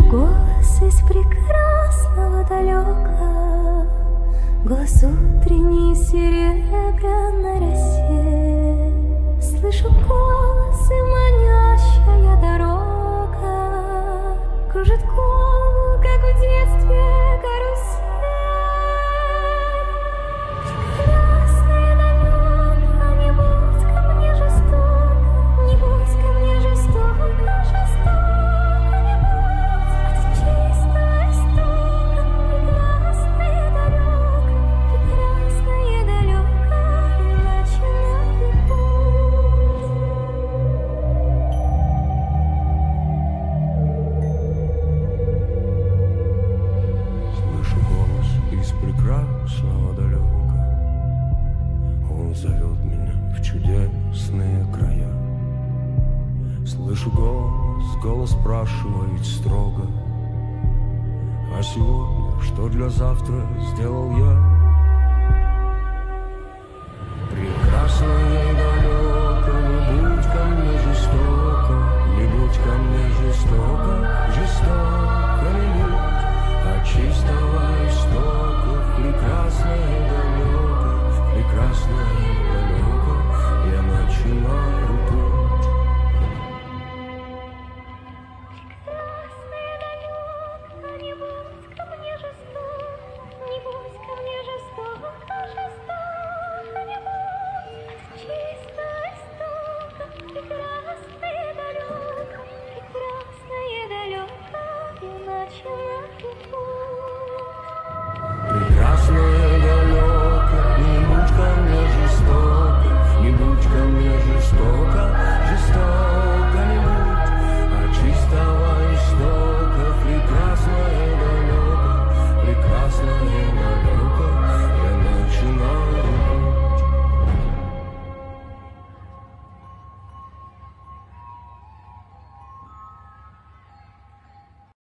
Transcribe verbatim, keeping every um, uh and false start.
голос из прекрасного далека, голос утренней серебряной росе. Слышу голос, и манящая дорога кружит голову, как в детстве карусель. Прекрасное далеко, не будь ко мне жестоко, не будь ко мне жестоко, жестоко не будь. От чистого истока, прекрасное далеко, прекрасное далеко, иначе на путь. Слышу голос из прекрасного далека, он зовет меня в чудесные края. Слышу голос, голос спрашивает строго: а сегодня что для завтра сделал я? Прекрасная